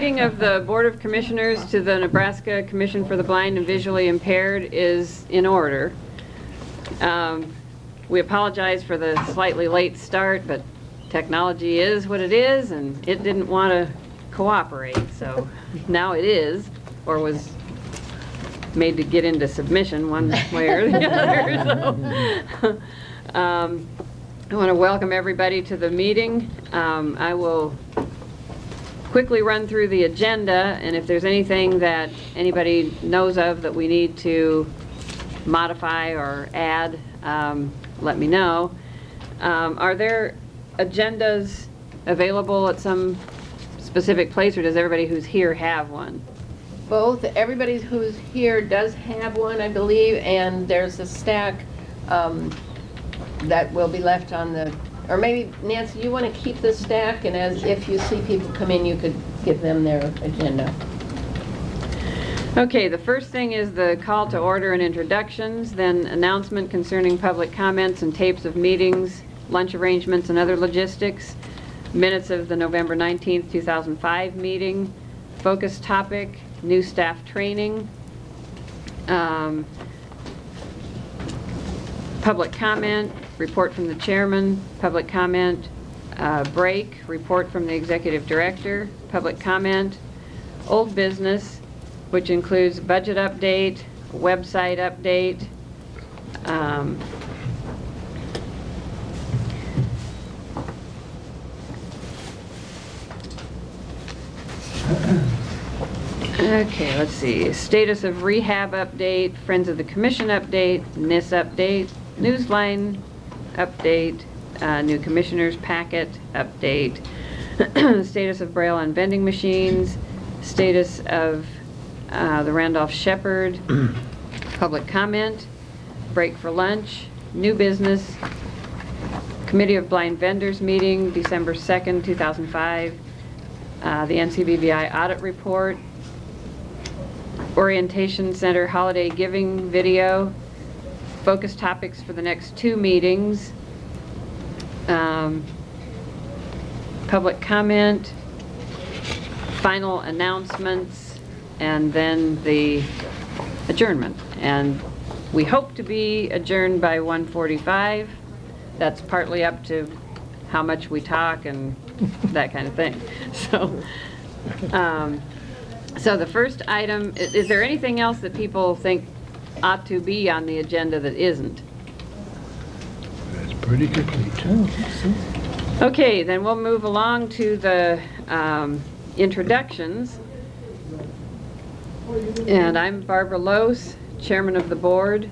meeting of the Board of Commissioners to the Nebraska Commission for the Blind and Visually Impaired is in order. We apologize for the slightly late start, but technology is what it is, and it didn't want to cooperate, so now it is, or was made to get into submission one way or the other. So, I want to welcome everybody to the meeting. I will quickly run through the agenda, and if there's anything that anybody knows of that we need to modify or add, let me know. Are there agendas available at some specific place, or does everybody who's here have one? Both. Everybody who's here does have one, I believe, and there's a stack that will be left on the, or maybe, Nancy, you want to keep the stack, and as if you see people come in, you could give them their agenda. Okay, the first thing is the call to order and introductions, then announcement concerning public comments and tapes of meetings, lunch arrangements and other logistics, minutes of the November 19th, 2005 meeting, focus topic, new staff training, public comment, report from the chairman, public comment, break, report from the executive director, public comment, old business, which includes budget update, website update, okay, let's see, status of rehab update, Friends of the Commission update, NIS update, Newsline update, new commissioners packet update, status of Braille on vending machines, status of the Randolph-Shepherd public comment, break for lunch, new business, Committee of Blind Vendors meeting, December 2nd, 2005, the NCBVI audit report, Orientation Center holiday giving video, focus topics for the next 2 meetings, public comment, final announcements, and then the adjournment. And we hope to be adjourned by 1:45. That's partly up to how much we talk and that kind of thing. So the first item, is there anything else that people think ought to be on the agenda that isn't? That's pretty complete. Okay, then we'll move along to the introductions. And I'm Barbara Lose, chairman of the board.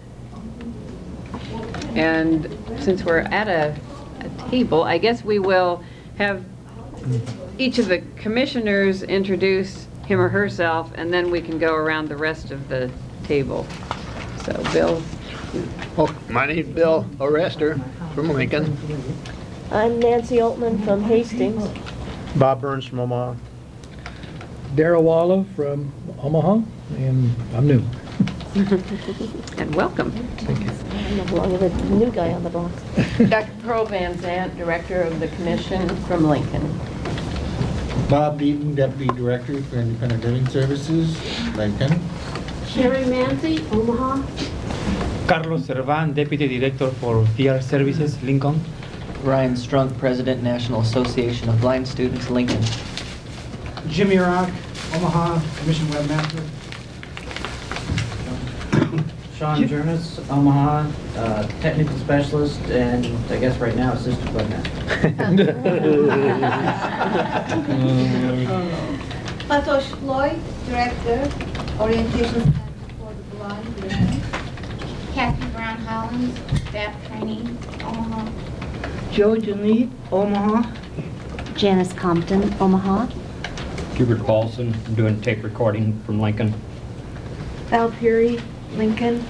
And since we're at a table, I guess we will have each of the commissioners introduce him or herself, and then we can go around the rest of the table. So, Bill. Oh, my name's Bill Orester from Lincoln. I'm Nancy Altman from Hastings. Bob Burns from Omaha. Darrell Walla from Omaha, and I'm new. And welcome. Thank you. I'm along with a new guy on the block. Dr. Pearl Van Zandt, director of the commission from Lincoln. Bob Beaton, Deputy Director for Independent Living Services, Lincoln. Sherry Manzi, Omaha. Carlos Servan, Deputy Director for VR Services, Lincoln. Ryan Strunk, President, National Association of Blind Students, Lincoln. Jimmy Rock, Omaha, Commission Webmaster. Sean Jernis, Omaha, Technical Specialist, and I guess right now Assistant Webmaster. Latosh Floyd, Director, Orientation Center for the Blind, Lincoln. Kathy Brown Hollins, Staff Training, Omaha. Joe Janete, Omaha. Janice Compton, Omaha. Hubert Paulson, I'm doing tape recording from Lincoln. Val Puri, Lincoln.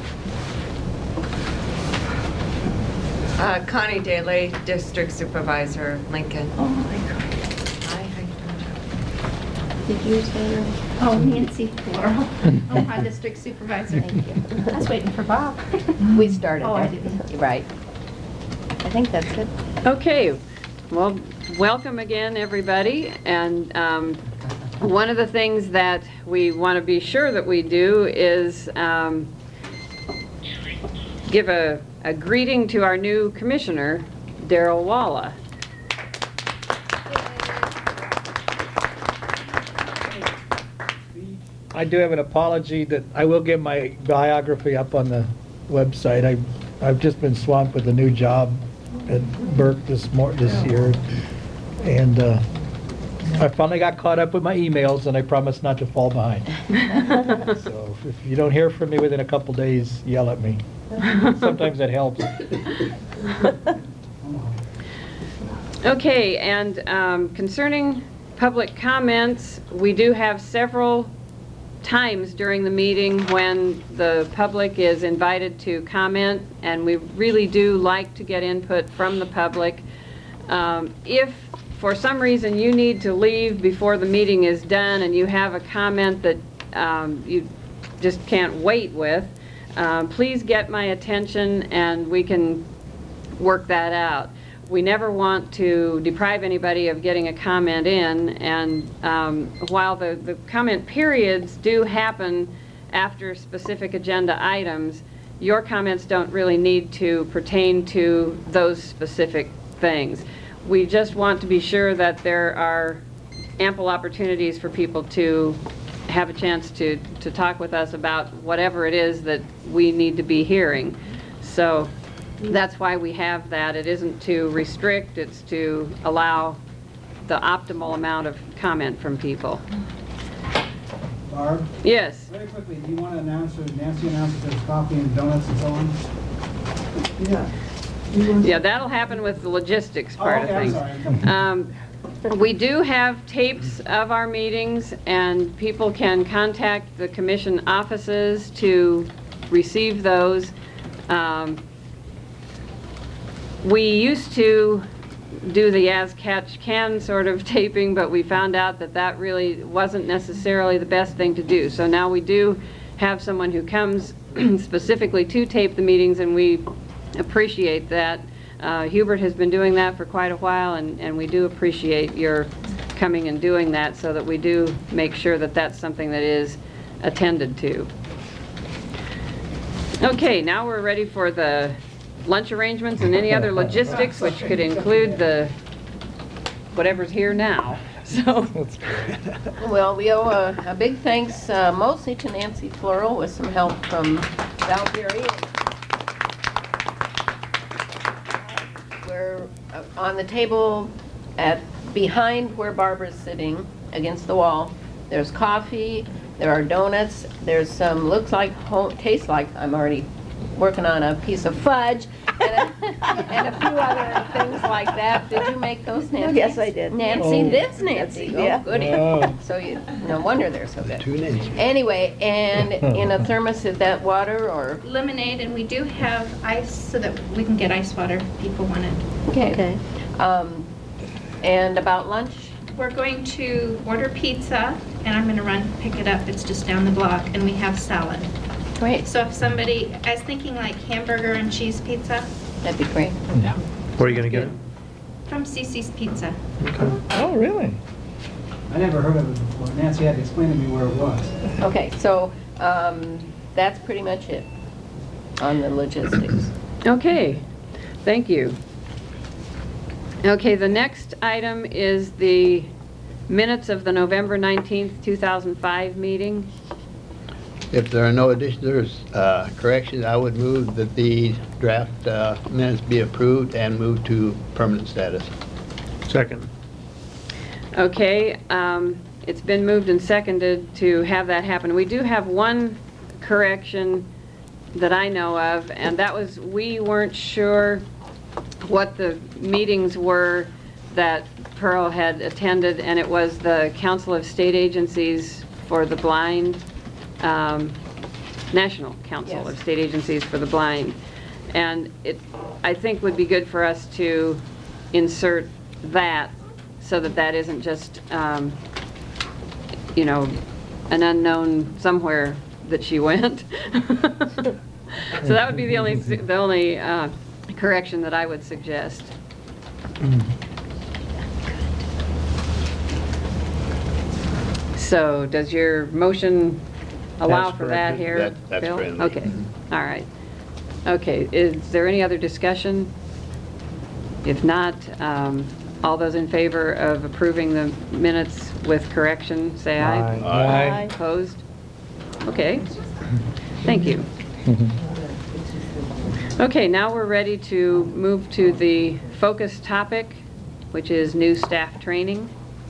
Connie Daly, District Supervisor, Lincoln. Oh my God. Hi, how you doing? Did you say your name? Oh, Nancy Laurel, Omaha District Supervisor. Thank you. I was waiting for Bob. We started. Oh, I there. didn't. Right. I think that's it. Okay, well, welcome again, everybody. And one of the things that we want to be sure that we do is give a greeting to our new commissioner, Daryl Walla. I do have an apology that I will get my biography up on the website. I've just been swamped with a new job at Burke this year. And I finally got caught up with my emails, and I promised not to fall behind. So if you don't hear from me within a couple days, yell at me. Sometimes that helps. Okay, and concerning public comments, we do have several times during the meeting when the public is invited to comment, and we really do like to get input from the public. If for some reason you need to leave before the meeting is done and you have a comment that you just can't wait with, please get my attention and we can work that out. We never want to deprive anybody of getting a comment in, and while the comment periods do happen after specific agenda items, your comments don't really need to pertain to those specific things. We just want to be sure that there are ample opportunities for people to have a chance to talk with us about whatever it is that we need to be hearing. So that's why we have that. It isn't to restrict, it's to allow the optimal amount of comment from people. Barb? Yes. Very quickly, do you want to announce, or Nancy announce that there's coffee and donuts and so on? Yeah, that'll happen with the logistics part of things. I'm sorry. We do have tapes of our meetings, and people can contact the commission offices to receive those. We used to do the as catch can sort of taping, but we found out that that really wasn't necessarily the best thing to do. So now we do have someone who comes specifically to tape the meetings, and we appreciate that. Hubert has been doing that for quite a while, and we do appreciate your coming and doing that so that we do make sure that that's something that is attended to. Okay, now we're ready for the lunch arrangements and any other logistics, which could include the whatever's here now. So, Well, we owe a big thanks mostly to Nancy Floral with some help from Valkyrie. We're on the table behind where Barbara's sitting against the wall. There's coffee, there are donuts, there's some, tastes like, I'm already working on a piece of fudge, and a few other things like that. Did you make those, Nancy? Yes, I did. Nancy, Oh. this Nancy. Yeah. Oh, goody. Wow. So no wonder they're so good. Tune in. Anyway, and in a thermos, is that water or? Lemonade, and we do have ice so that we can get ice water if people want it. Okay. And about lunch? We're going to order pizza, and I'm gonna run pick it up. It's just down the block, and we have salad. Great. So if somebody, I was thinking like hamburger and cheese pizza That'd be great. Where are you gonna get it? from Cece's Pizza. Oh, really? I never heard of it before. Nancy had to explain to me where it was. Okay, so that's pretty much it on the logistics. okay, thank you. Okay, the next item is the minutes of the November 19th, 2005 meeting. If there are no additions or corrections, I would move that the draft minutes be approved and move to permanent status. Second. Okay, it's been moved and seconded to have that happen. We do have one correction that I know of, and that was we weren't sure what the meetings were that Pearl had attended, and it was the Council of State Agencies for the Blind, National Council Yes. of State Agencies for the Blind. And it, I think, would be good for us to insert that so that that isn't just, you know, an unknown somewhere that she went. So that would be the only correction that I would suggest. So does your motion allow That's for that correct. here, That's Bill? friendly. Okay, all right. Okay, is there any other discussion? If not, all those in favor of approving the minutes with correction, say aye. Aye. Opposed? Okay, thank you. Okay, now we're ready to move to the focus topic, which is new staff training.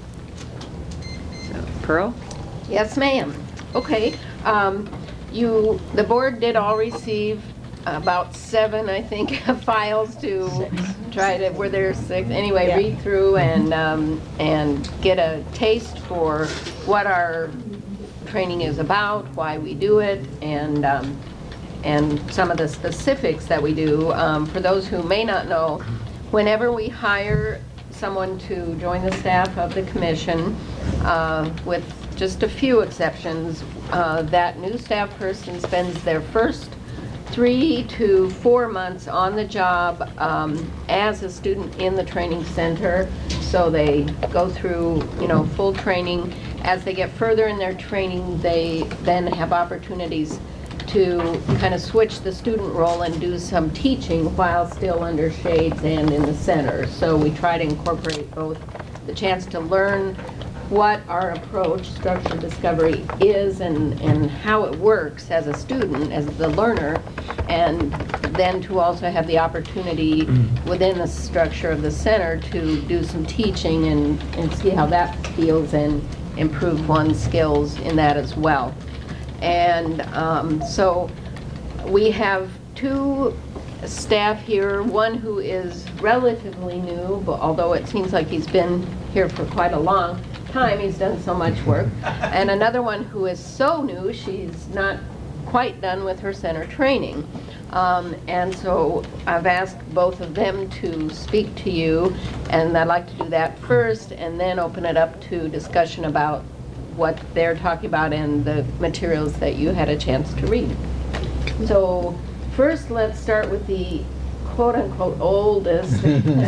So, Pearl? Yes, ma'am. Okay, the board did all receive about 7, I think, files to try to, were there 6? Anyway, Yeah. read through and get a taste for what our training is about, why we do it, and some of the specifics that we do. For those who may not know, whenever we hire someone to join the staff of the commission, with just a few exceptions, that new staff person spends their first 3 to 4 months on the job as a student in the training center. So they go through, full training. As they get further in their training, they then have opportunities to kind of switch the student role and do some teaching while still under shades and in the center. So we try to incorporate both the chance to learn what our approach, structured discovery, is and how it works as a student, as the learner, and then to also have the opportunity within the structure of the center to do some teaching and see how that feels and improve one's skills in that as well. And so we have 2 staff here, one who is relatively new, but although it seems like he's been here for quite a long time, he's done so much work, and another one who is so new she's not quite done with her center training. And so I've asked both of them to speak to you, and I'd like to do that first and then open it up to discussion about what they're talking about and the materials that you had a chance to read. So first, let's start with the quote-unquote oldest.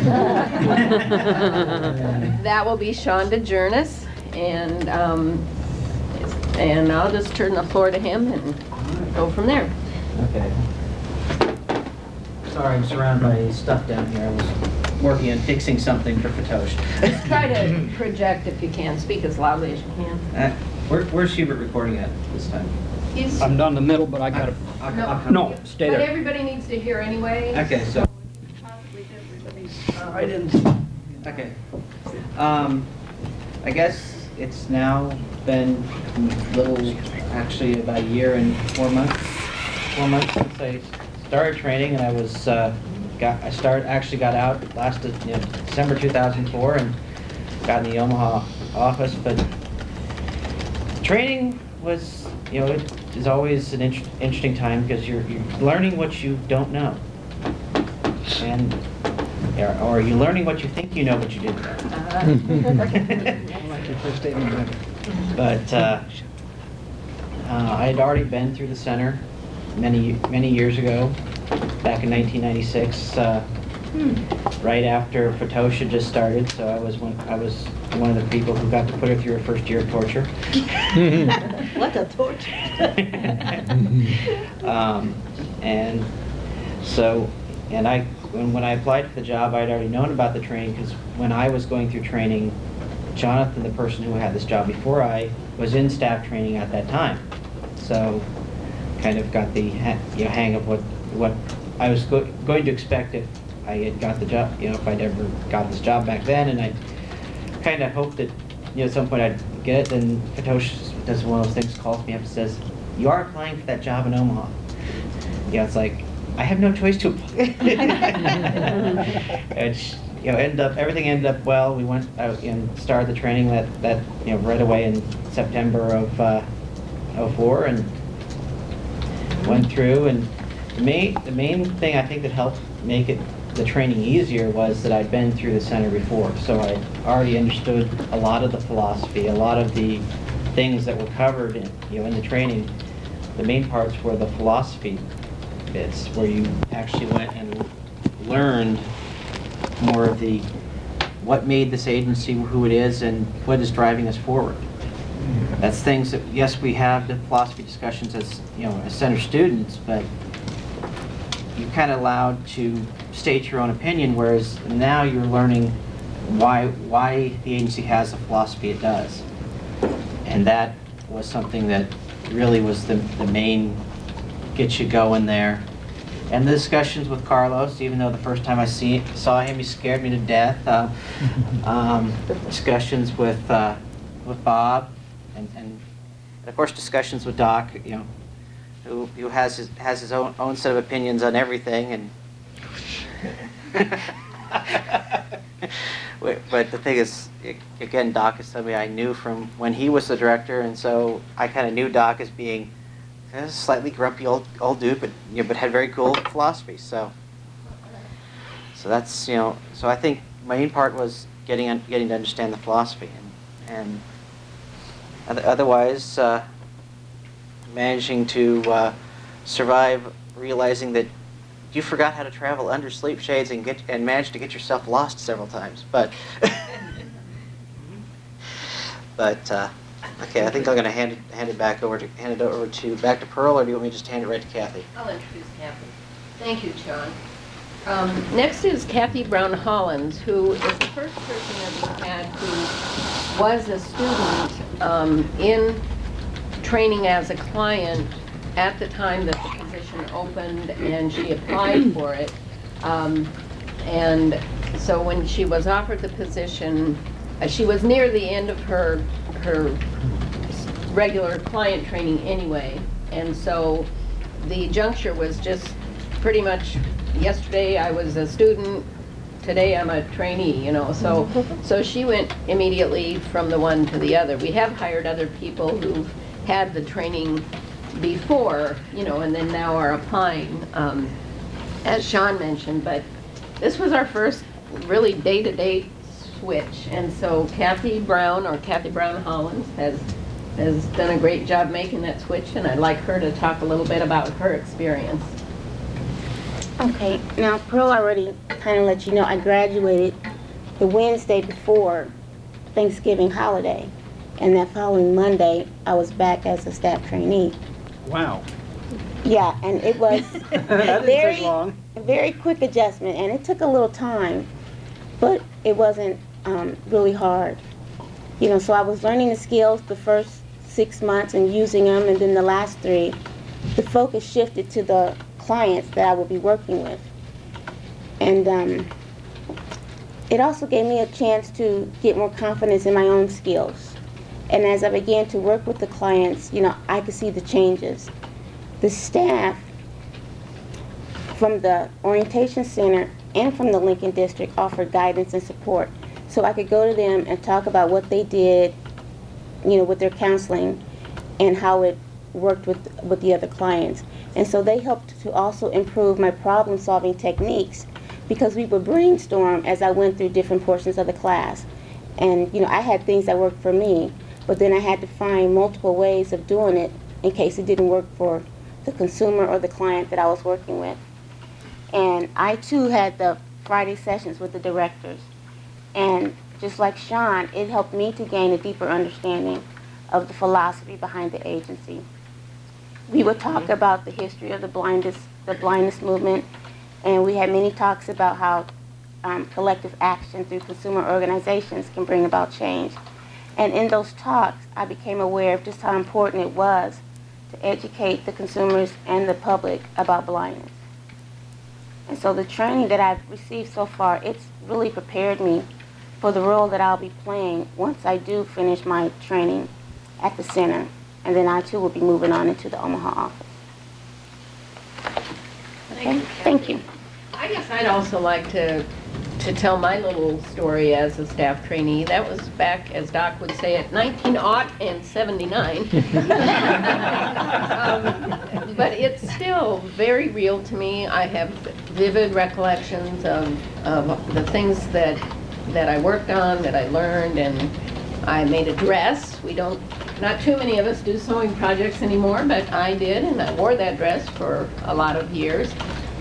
That will be Shonda Jurnas, and I'll just turn the floor to him and go from there. Okay. Sorry, I'm surrounded by stuff down here. I was working on fixing something for Fatosh. Just try to project if you can. Speak as loudly as you can. Where's Hubert recording at this time? He's, I'm down the middle, but I gotta, no, stay but there. everybody needs to hear anyway. Okay, so. Possibly everybody's, I didn't. Okay. I guess it's now been actually about a year and 4 months. 4 months since I started training, and I was actually got out last December 2004 and got in the Omaha office. But training was, it is always an interesting time because you're learning what you don't know, and or you're learning what you think you know but you didn't know. But I had already been through the center many years ago, back in 1996, right after Fatosh had just started. So I was one of the people who got to put her through her first year of torture. What a torture. And so, when I applied for the job, I'd already known about the training because when I was going through training, Jonathan, the person who had this job before I, was in staff training at that time. So, kind of got the hang of what I was going to expect if I had got the job, if I'd ever got this job back then, and I kind of hoped that, at some point I'd get it. Then Fatosh does one of those things, calls me up and says, "You are applying for that job in Omaha." It's like, I have no choice to apply. And, everything ended up well. We went out and started the training that right away in September of 04 and went through. And the main thing I think that helped make the training easier was that I'd been through the center before, so I already understood a lot of the philosophy, a lot of the things that were covered in the training. The main parts were the philosophy bits, where you actually went and learned more of what made this agency who it is and what is driving us forward. that's things that, yes, we have the philosophy discussions as, you know, as center students, but you're kind of allowed to state your own opinion, whereas now you're learning why the agency has the philosophy it does. And that was something that really was the main get you going there. And the discussions with Carlos, even though the first time I saw him, he scared me to death. Discussions with Bob, and of course discussions with Doc, you know, who has his own set of opinions on everything. And but the thing is, again, Doc is somebody I knew from when he was the director, and so I kind of knew Doc as being a slightly grumpy old dude, but you know, but had very cool philosophy. So that's, you know, so I think my main part was getting to understand the philosophy, and otherwise managing to survive, realizing that you forgot how to travel under sleep shades and managed to get yourself lost several times. But okay, I think I'm going to hand it over to Pearl, or do you want me to just hand it right to Kathy? I'll introduce Kathy. Thank you, John. Next is Kathy Brown Hollins, who is the first person that we had who was a student in training as a client at the time that the position opened, and she applied for it. And so when she was offered the position, she was near the end of her regular client training anyway, and so the juncture was just pretty much, yesterday I was a student, today I'm a trainee, you know, so she went immediately from the one to the other. We have hired other people who've had the training before, you know, and then now are applying, as Sean mentioned, but this was our first really day-to-day switch, and so Kathy Brown, or Kathy Brown Hollins, has done a great job making that switch, and I'd like her to talk a little bit about her experience. Okay, now Pearl already kind of let you know I graduated the Wednesday before Thanksgiving holiday, and that following Monday I was back as a staff trainee. Wow. Yeah, and it was That didn't take long. a very quick adjustment, and it took a little time, but it wasn't really hard. You know, so I was learning the skills the first 6 months and using them, and then the last 3, the focus shifted to the clients that I would be working with. And it also gave me a chance to get more confidence in my own skills. And as I began to work with the clients, you know, I could see the changes. The staff from the Orientation Center and from the Lincoln District offered guidance and support. So I could go to them and talk about what they did, you know, with their counseling and how it worked with the other clients. And so they helped to also improve my problem-solving techniques, because we would brainstorm as I went through different portions of the class. And, you know, I had things that worked for me, but then I had to find multiple ways of doing it in case it didn't work for the consumer or the client that I was working with. And I, too, had the Friday sessions with the directors. And just like Sean, it helped me to gain a deeper understanding of the philosophy behind the agency. We would talk about the history of the blindness movement, and we had many talks about how collective action through consumer organizations can bring about change. And in those talks, I became aware of just how important it was to educate the consumers and the public about blindness. And so the training that I've received so far, it's really prepared me for the role that I'll be playing once I do finish my training at the center. And then I, too, will be moving on into the Omaha office. Okay? Thank you. I guess I'd also like to tell my little story as a staff trainee. That was back, as Doc would say, at 1979. But it's still very real to me. I have vivid recollections of the things that I worked on, that I learned, and I made a dress. Not too many of us do sewing projects anymore, but I did, and I wore that dress for a lot of years.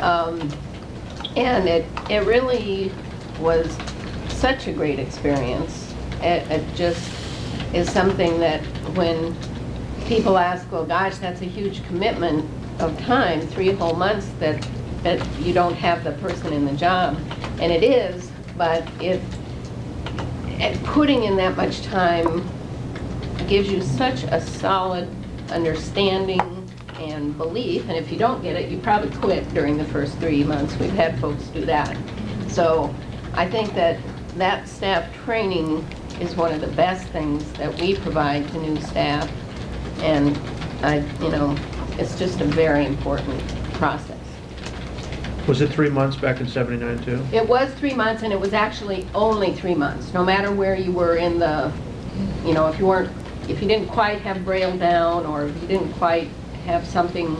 And it really was such a great experience. It just is something that when people ask, well, gosh, that's a huge commitment of time, 3 whole months that you don't have the person in the job. And it is, but putting in that much time gives you such a solid understanding and belief, and if you don't get it, you probably quit during the first 3 months. We've had folks do that. So I think that staff training is one of the best things that we provide to new staff, and it's just a very important process. Was it 3 months back in '79 too? It was 3 months, and it was actually only 3 months, no matter where you were in the, if you didn't quite have Braille down, or if you didn't quite have something,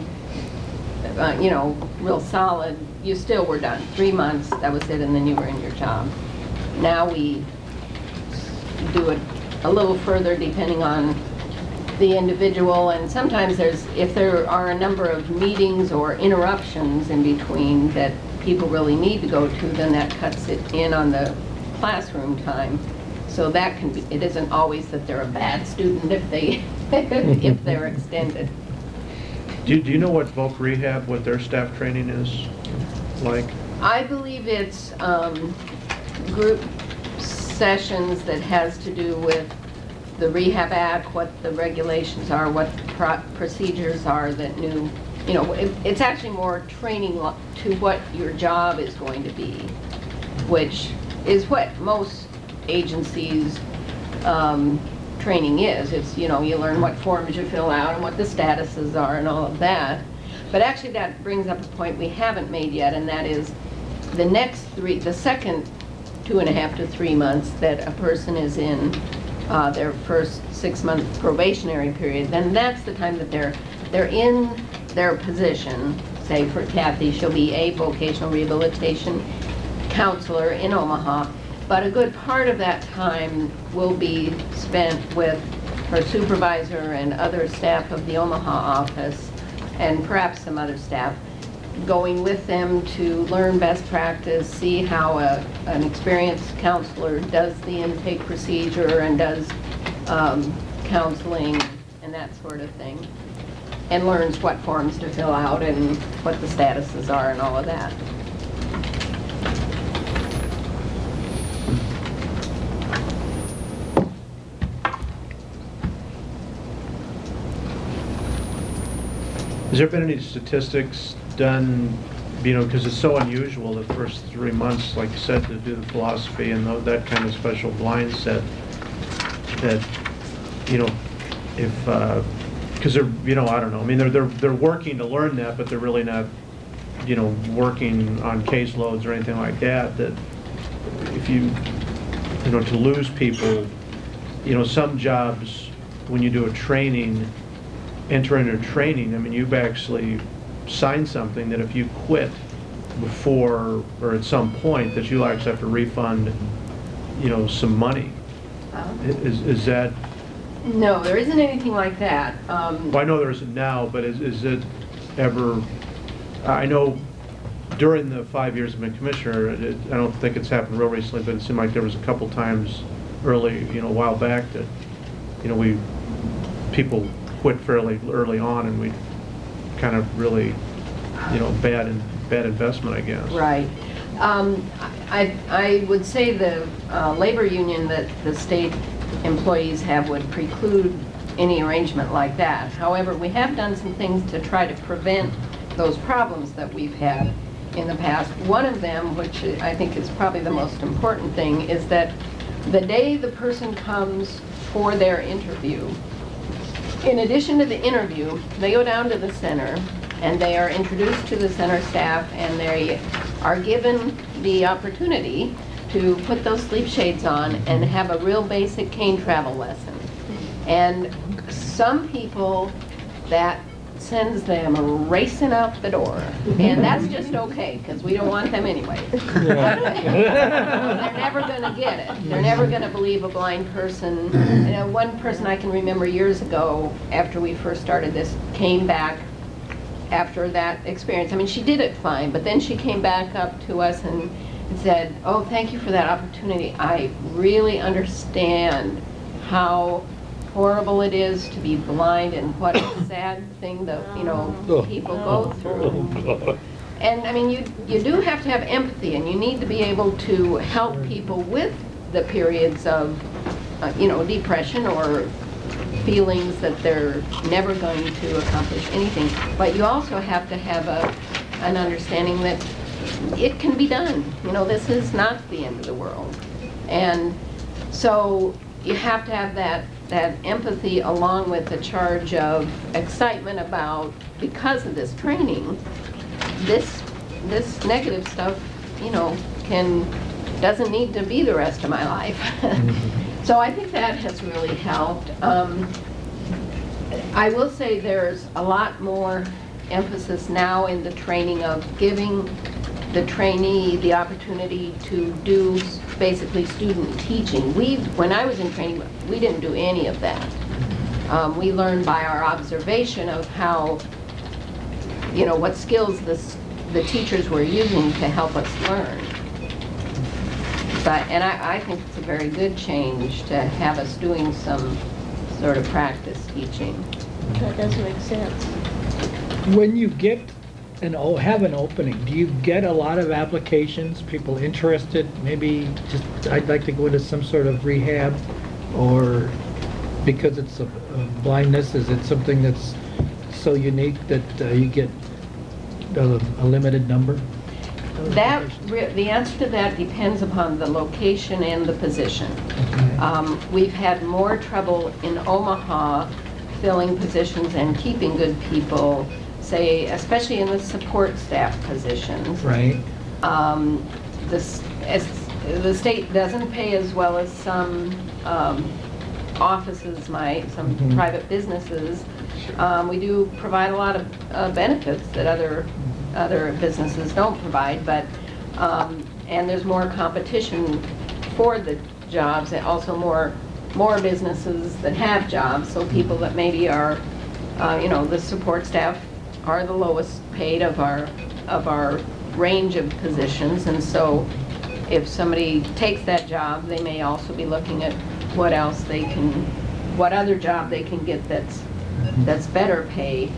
real solid, you still were done. 3 months, that was it, and then you were in your job. Now we do it a little further depending on the individual, and sometimes if there are a number of meetings or interruptions in between that people really need to go to, then that cuts it in on the classroom time. So that can be, it isn't always that they're a bad student if they're extended. Do you know what Voc Rehab, what their staff training is like? I believe it's group sessions that has to do with the Rehab Act, what the regulations are, what procedures are that it's actually more training to what your job is going to be, which is what most agencies training is. It's, you learn what forms you fill out and what the statuses are and all of that. But actually that brings up a point we haven't made yet, and that is the second 2.5 to 3 months that a person is in their first 6-month probationary period, then that's the time that they're in their position. Say for Kathy, she'll be a vocational rehabilitation counselor in Omaha, but a good part of that time will be spent with her supervisor and other staff of the Omaha office, and perhaps some other staff, going with them to learn best practice, see how an experienced counselor does the intake procedure and does counseling and that sort of thing, and learns what forms to fill out and what the statuses are and all of that. Has there been any statistics done, because it's so unusual the first 3 months, like you said, to do the philosophy and that kind of special blind set, that, because they're, I don't know, I mean, they're working to learn that, but they're really not, working on caseloads or anything like that, that if to lose people, some jobs, when you do a training, enter into training, I mean, you've actually signed something that if you quit before or at some point, that you'll actually have to refund, some money. Is that? No, there isn't anything like that. Well, I know there isn't now, but is it ever? I know during the 5 years I've been commissioner, I don't think it's happened real recently, but it seemed like there was a couple times early, a while back that, people quit fairly early on, and we kind of really, bad investment, I guess. Right. I would say the labor union that the state employees have would preclude any arrangement like that. However, we have done some things to try to prevent those problems that we've had in the past. One of them, which I think is probably the most important thing, is that the day the person comes for their interview, in addition to the interview, they go down to the center and they are introduced to the center staff, and they are given the opportunity to put those sleep shades on and have a real basic cane travel lesson. And some people, that sends them racing out the door, and that's just okay, because we don't want them anyway. They're never going to get it. They're never going to believe a blind person. One person I can remember years ago, after we first started this, came back after that experience. I mean, she did it fine, but then she came back up to us and said, "Oh, thank you for that opportunity. I really understand how horrible it is to be blind and what a sad thing that, people go through. And I mean, you do have to have empathy, and you need to be able to help people with the periods of, depression or feelings that they're never going to accomplish anything. But you also have to have an understanding that it can be done. This is not the end of the world. And so you have to have that empathy along with the charge of excitement about, because of this training, this negative stuff, doesn't need to be the rest of my life. So I think that has really helped. I will say there's a lot more emphasis now in the training of giving the trainee the opportunity to do basically student teaching. When I was in training, we didn't do any of that. We learned by our observation of how, what skills the teachers were using to help us learn. And I think it's a very good change to have us doing some sort of practice teaching. That does make sense. When you get have an opening, do you get a lot of applications, people interested? Maybe just, I'd like to go into some sort of rehab, or because it's a blindness, is it something that's so unique that you get a limited number? The answer to that depends upon the location and the position. Okay. We've had more trouble in Omaha filling positions and keeping good people, say, especially in the support staff positions. Right. The state doesn't pay as well as some offices might, some private businesses. We do provide a lot of benefits that other businesses don't provide, but and there's more competition for the jobs, and also more businesses that have jobs. So people that maybe are, the support staff are the lowest paid of our range of positions, and so if somebody takes that job, they may also be looking at what other job they can get that's better paid.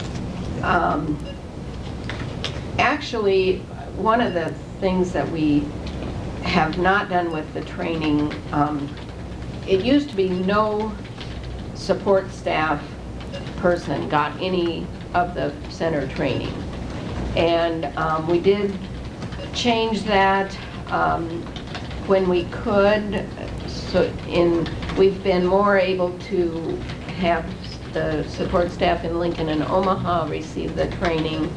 Actually, one of the things that we have not done with the training, it used to be no support staff person got any of the center training. And we did change that when we could. So we've been more able to have the support staff in Lincoln and Omaha receive the training.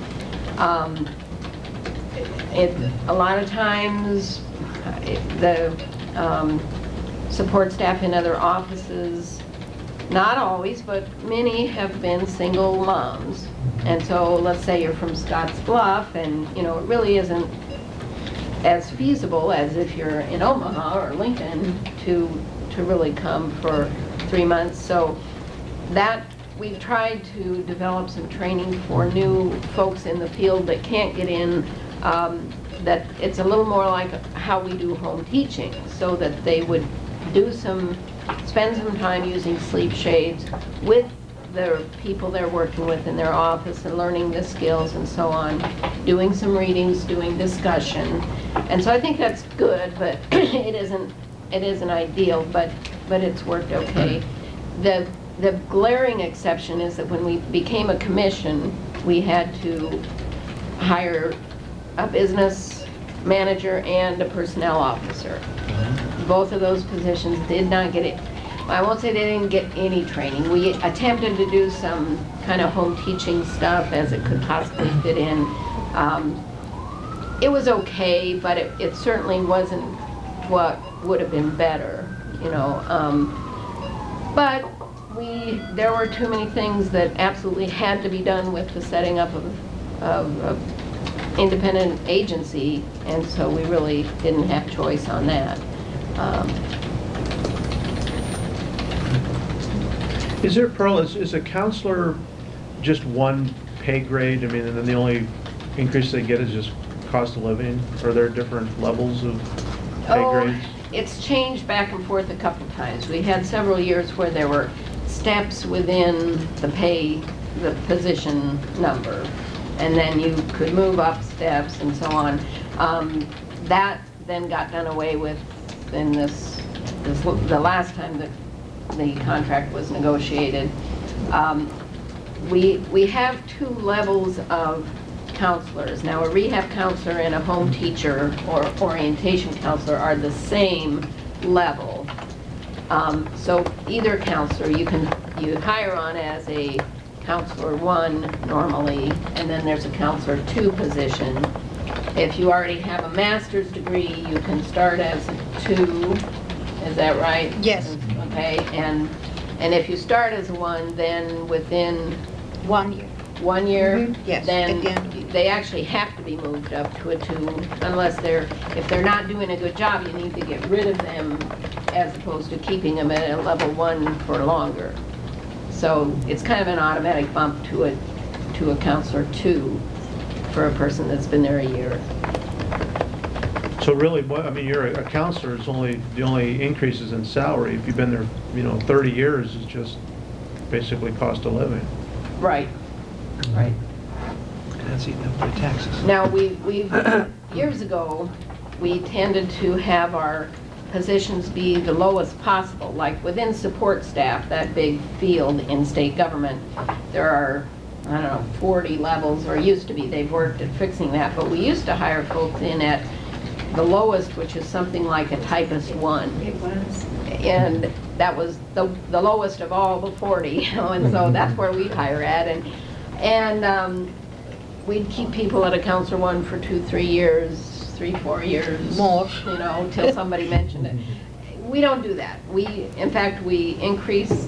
A lot of times, the support staff in other offices, not always, but many have been single moms. And so let's say you're from Scotts Bluff, and it really isn't as feasible as if you're in Omaha or Lincoln to really come for 3 months. So that we've tried to develop some training for new folks in the field that can't get in, that it's a little more like how we do home teaching, so that they would spend some time using sleep shades with the people they're working with in their office and learning the skills and so on, doing some readings, doing discussion. And so I think that's good, but it isn't ideal, but it's worked okay. The glaring exception is that when we became a commission, we had to hire a business manager and a personnel officer. Both of those positions did not get it. I won't say they didn't get any training. We attempted to do some kind of home teaching stuff as it could possibly fit in. It was okay, but it certainly wasn't what would have been better, but there were too many things that absolutely had to be done with the setting up of independent agency, and so we really didn't have choice on that. Is there, Pearl, is a counselor just one pay grade? I mean, and then the only increase they get is just cost of living? Are there different levels of pay grades? It's changed back and forth a couple times. We had several years where there were steps within the position number. And then you could move up steps and so on. That then got done away with in the last time that the contract was negotiated. We have 2 levels of counselors. Now, a rehab counselor and a home teacher or orientation counselor are the same level. So either counselor you hire on as a counselor 1 normally, and then there's a counselor 2 position. If you already have a master's degree, you can start as a 2. Is that right? Yes. Okay, and if you start as a 1, then within 1 year. 1 year, Yes, then at the end. they actually have to be moved up to a 2, unless if they're not doing a good job, you need to get rid of them as opposed to keeping them at a level 1 for longer. So it's kind of an automatic bump to a counselor 2 for a person that's been there a year. So really, I mean, you're a counselor, the only increases in salary. If you've been there, 30 years, is just basically cost of living. Right, right. That's eating up their taxes. Now, years ago, we tended to have our positions be the lowest possible, like within support staff, that big field in state government, there are, 40 levels, or used to be. They've worked at fixing that, but we used to hire folks in at the lowest, which is something like a typist 1. It was. And that was the lowest of all the 40, and so that's where we'd hire at, and we'd keep people at a counselor 1 for 2-3 years, 3-4 years more, till somebody mentioned it. We don't do that. In fact, we increase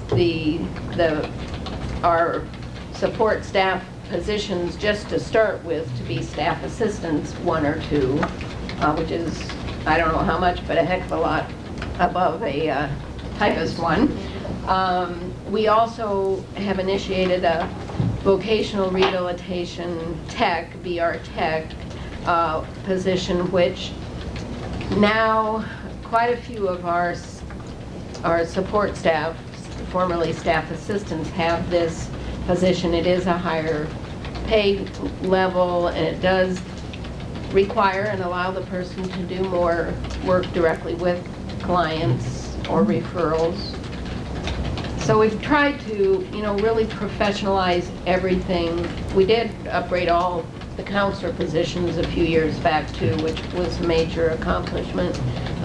our support staff positions just to start with to be staff assistants 1 or 2, which is, I don't know how much, but a heck of a lot above a typist 1. We also have initiated a vocational rehabilitation tech, VR tech, position, which now quite a few of our support staff, formerly staff assistants, have this position. It is a higher pay level, and it does require and allow the person to do more work directly with clients or referrals. So we've tried to, really professionalize everything. We did upgrade all the counselor positions a few years back too, which was a major accomplishment.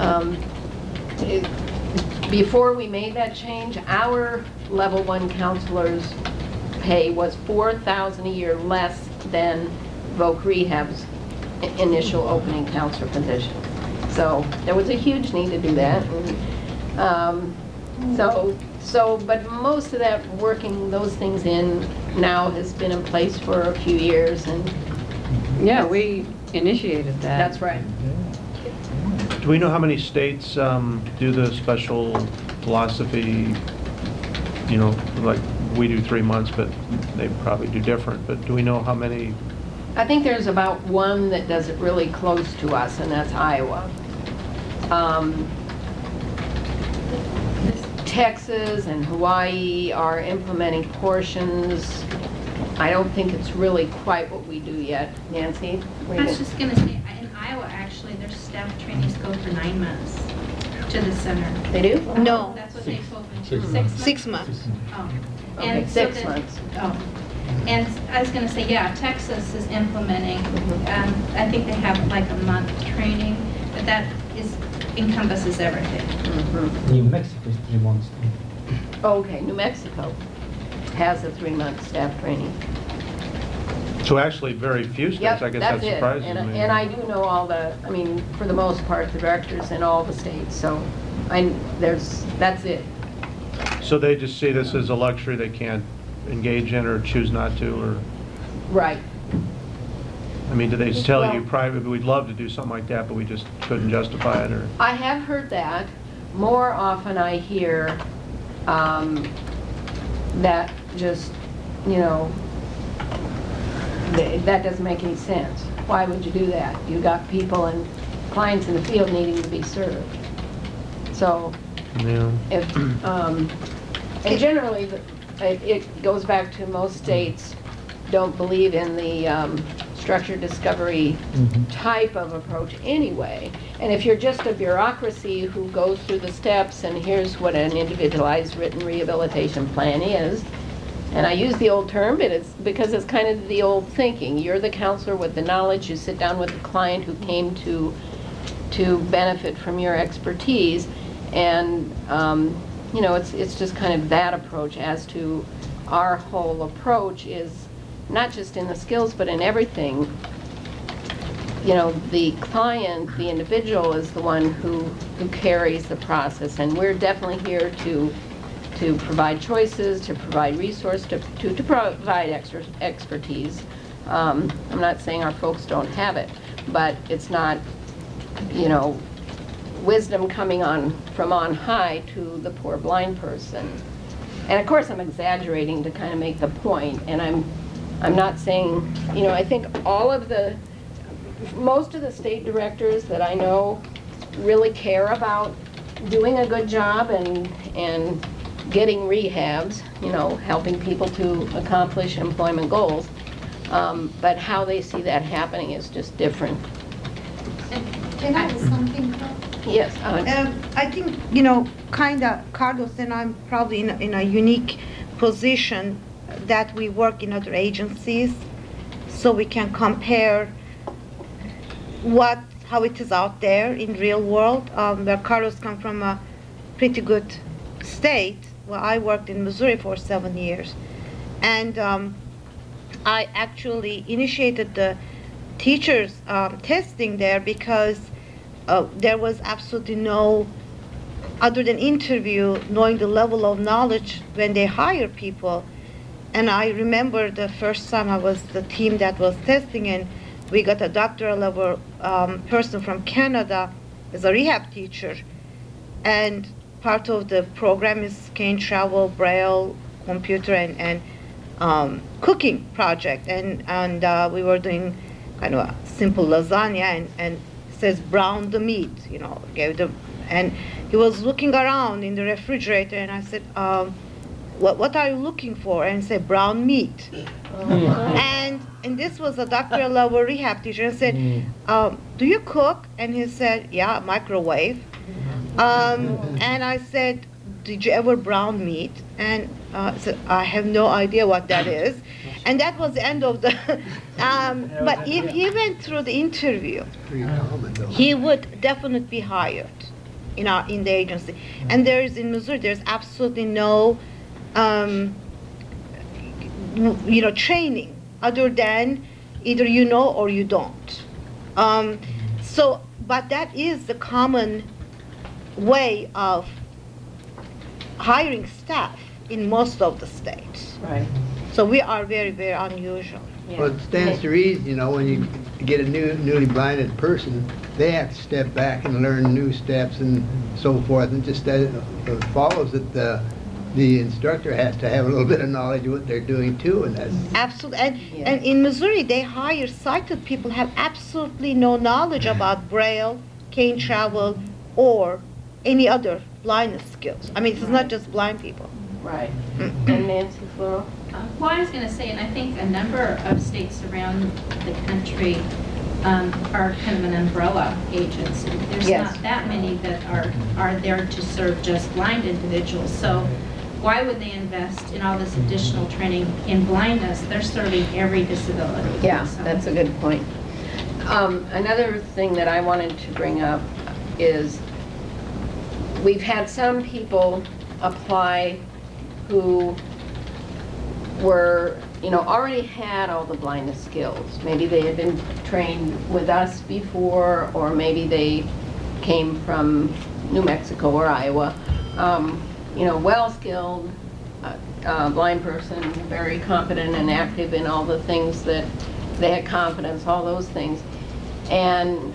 Before we made that change, our level 1 counselors' pay was $4,000 a year less than Voc Rehab's initial opening counselor position. So there was a huge need to do that. And, but most of that, working those things in now has been in place for a few years, and Yeah, we initiated that. that's right. Do we know how many states do the special philosophy, like we do 3 months, but they probably do different, but do we know how many? I think there's about 1 that does it really close to us, and that's Iowa. Texas and Hawaii are implementing portions. I don't think it's really quite what we do yet. Nancy? I was just gonna say, in Iowa, actually, their staff trainees go for 9 months to the center. They do? No. That's what they told me. 6 months. 6 months. Oh. Okay, And so 6 then- months. Oh. And I was gonna say, yeah, Texas is implementing, I think they have like a month training, but that encompasses everything. New Mexico is 3 months. Okay, New Mexico has a 3-month staff training. So actually, very few states, Yep, I guess that's that it. surprises me. And I do know for the most part, the directors in all the states, so that's it. So they just see this as a luxury they can't engage in or choose not to, or, Right. I mean, do they tell you Well- privately, we'd love to do something like that, but we just couldn't justify it, or? I have heard that. More often I hear that just, that doesn't make any sense. Why would you do that? You got people and clients in the field needing to be served. So Yeah. if, And generally, it goes back to most states don't believe in the structured discovery type of approach anyway. And if you're just a bureaucracy who goes through the steps and here's what an individualized written rehabilitation plan is, and I use the old term, but it's because it's kind of the old thinking. You're the counselor with the knowledge, you sit down with the client who came to benefit from your expertise, and you know, it's just kind of that approach. As to our whole approach is not just in the skills, but in everything. You know, the client, the individual, is the one who carries the process, and we're definitely here to provide choices, to provide resource, to provide expertise. I'm not saying our folks don't have it, but it's not, you know, wisdom coming on from on high to the poor blind person. And of course, I'm exaggerating to kind of make the point, and I'm not saying, you know, I think most of the state directors that I know really care about doing a good job and getting rehabs, you know, helping people to accomplish employment goals. But how they see that happening is just different. Can I add something? Yes. I think, you know, kind of, Carlos and I'm probably in a unique position that we work in other agencies, so we can compare how it is out there in real world. Where Carlos come from a pretty good state. Well, I worked in Missouri for 7 years, and I actually initiated the teachers testing there because there was absolutely no, other than interview, knowing the level of knowledge when they hire people. And I remember the first time I was the team that was testing, and we got a doctoral level person from Canada as a rehab teacher. And part of the program is cane travel, braille, computer, and cooking project. And we were doing kind of a simple lasagna, and says brown the meat, you know, and he was looking around in the refrigerator, and I said, what are you looking for? And he said, brown meat. And this was a doctoral level rehab teacher. I said, do you cook? And he said, yeah, microwave. And I said, did you ever brown meat? And I said, I have no idea what that is. And that was the end of the, but if he went through the interview, he would definitely be hired in the agency. And in Missouri, there's absolutely no, you know, training other than either you know or you don't. But that is the common way of hiring staff in most of the states. Right. So we are very, very unusual. Yeah. Well, it stands to reason, you know, when you get a newly blinded person, they have to step back and learn new steps and so forth, and just it follows that the instructor has to have a little bit of knowledge of what they're doing too, and that's absolutely. And in Missouri, they hire sighted people who have absolutely no knowledge about braille, cane travel, or any other blindness skills. I mean, it's not just blind people. Right. And Nancy Floro? Well, I was going to say, and I think a number of states around the country are kind of an umbrella agency. There's Yes. not that many that are there to serve just blind individuals. So why would they invest in all this additional training in blindness? They're serving every disability. Yeah, So- that's a good point. Another thing that I wanted to bring up is we've had some people apply who were, you know, already had all the blindness skills. Maybe they had been trained with us before, or maybe they came from New Mexico or Iowa. You know, well-skilled, blind person, very competent and active in all the things that they had confidence, all those things. And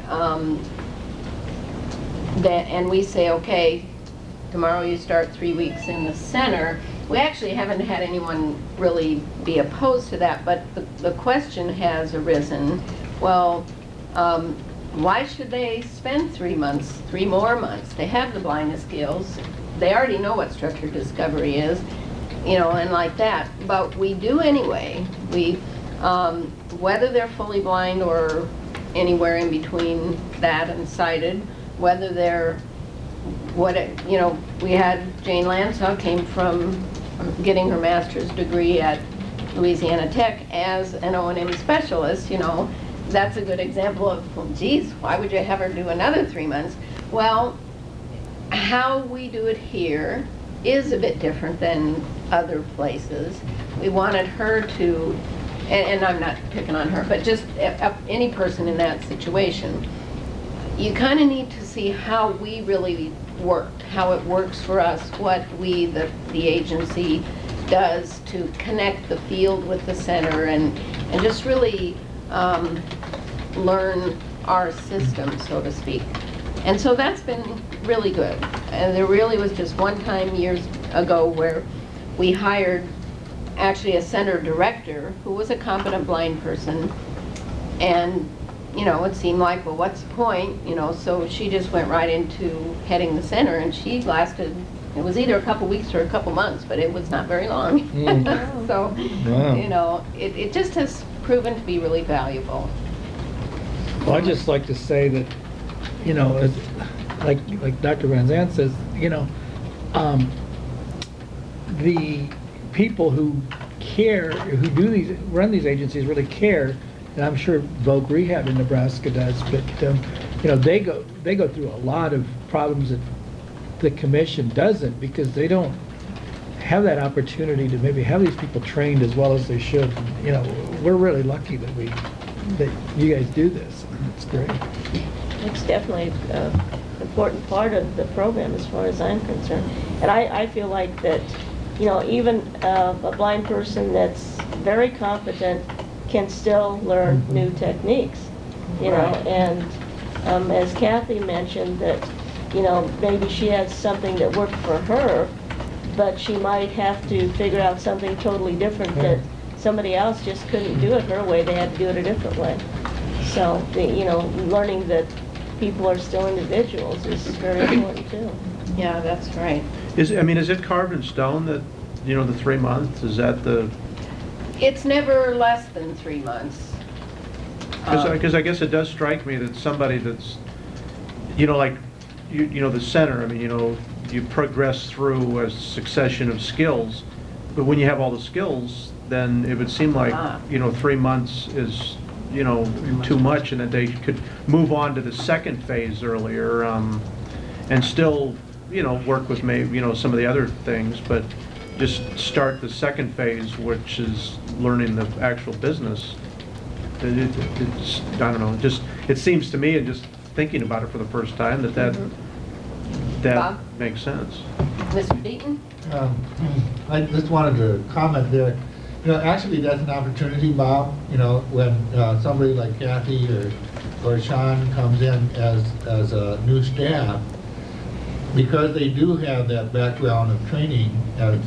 and we say, okay, tomorrow you start 3 weeks in the center. We actually haven't had anyone really be opposed to that, but the question has arisen, well, why should they spend 3 months, 3 more months? They have the blindness skills. They already know what structured discovery is. you know, and like that. But we do anyway. We, whether they're fully blind or anywhere in between that and sighted, whether they're, you know, we had Jane Lansaw came from getting her master's degree at Louisiana Tech as an O&M specialist, you know. That's a good example of, well, geez, why would you have her do another 3 months? Well, how we do it here is a bit different than other places. We wanted her to, and I'm not picking on her, but just any person in that situation, you kind of need to see how we really worked, how it works for us, what we, the agency, does to connect the field with the center and just really learn our system, so to speak. And so that's been really good. And there really was just one time years ago where we hired actually a center director who was a competent blind person. And, you know, it seemed like, well, what's the point? You know, so she just went right into heading the center, and she lasted, it was either a couple weeks or a couple months, but it was not very long. So, Wow. you know, it just has proven to be really valuable. Well, I'd just like to say that, you know, like Dr. Van Zandt says, you know, the people who care, who do these, run these agencies really care, and I'm sure Voc Rehab in Nebraska does, but, you know, they go through a lot of problems that the commission doesn't, because they don't have that opportunity to maybe have these people trained as well as they should. You know, we're really lucky that you guys do this. It's great. It's definitely an important part of the program as far as I'm concerned. And I feel like that, you know, even a blind person that's very competent can still learn new techniques, you know. And as Kathy mentioned, that, you know, maybe she has something that worked for her, but she might have to figure out something totally different that somebody else just couldn't do it her way. They had to do it a different way. So, you know, learning that people are still individuals is very important too. Yeah, that's right. Is it carved in stone that, you know, the 3 months, is that the? It's never less than 3 months. Because I guess it does strike me that somebody that's, you know, like, you know, the center, I mean, you know, you progress through a succession of skills, but when you have all the skills, then it would seem like, you know, 3 months is, you know, too much, and that they could move on to the second phase earlier, and still, you know, work with maybe, you know, some of the other things, but just start the second phase, which is learning the actual business. It's, I don't know, it seems to me, and just thinking about it for the first time, that makes sense. Mr. Deaton? I just wanted to comment there. You know, actually, that's an opportunity, Bob, you know, when somebody like Kathy or Sean comes in as a new staff, because they do have that background of training as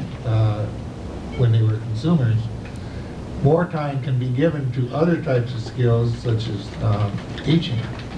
when they were consumers, more time can be given to other types of skills, such as teaching.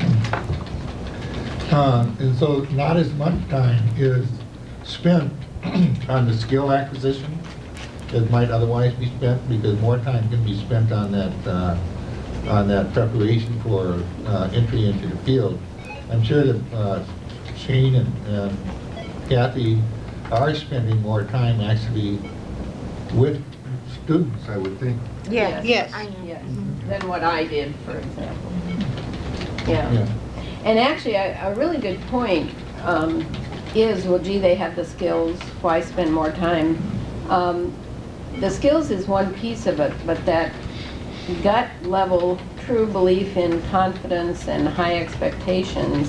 And so not as much time is spent on the skill acquisition as might otherwise be spent, because more time can be spent on that preparation for entry into the field. I'm sure that Shane and Kathy are spending more time actually with students, I would think. Yes. Yes. Yes. Than what I did, for example. Yeah. And actually, a really good point is, well, gee, they have the skills, why spend more time? The skills is one piece of it, but that gut level true belief in confidence and high expectations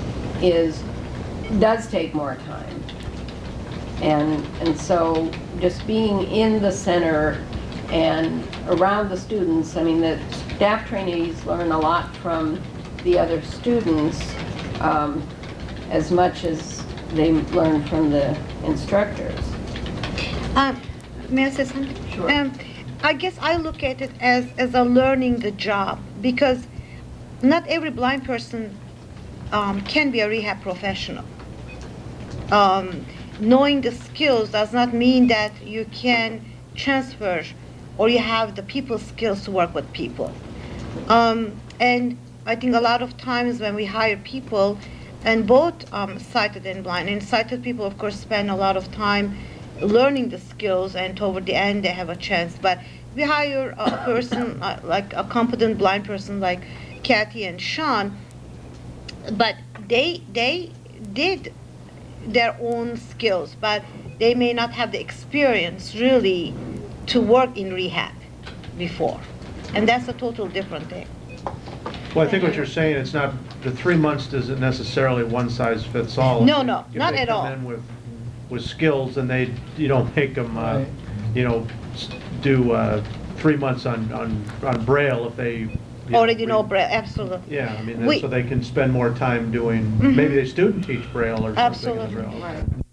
does take more time. And so just being in the center and around the students, I mean, the staff trainees learn a lot from the other students as much as they learn from the instructors. May I say something? Sure. I guess I look at it as a learning the job, because not every blind person can be a rehab professional. knowing the skills does not mean that you can transfer or you have the people skills to work with people. And I think a lot of times when we hire people, and both sighted and blind, and sighted people of course spend a lot of time learning the skills, and toward the end they have a chance. But we hire a person like a competent blind person like Kathy and Sean, but they did their own skills, but they may not have the experience really to work in rehab before, and that's a total different thing. Well, I think what you're saying, it's not, the 3 months isn't necessarily one size fits all. No, no, If not they at come all. in with skills and you don't make them, do 3 months on Braille if they. Already know Braille, absolutely. Yeah, I mean, We- so they can spend more time doing, maybe they student teach Braille or something in Absolutely. Braille. Right.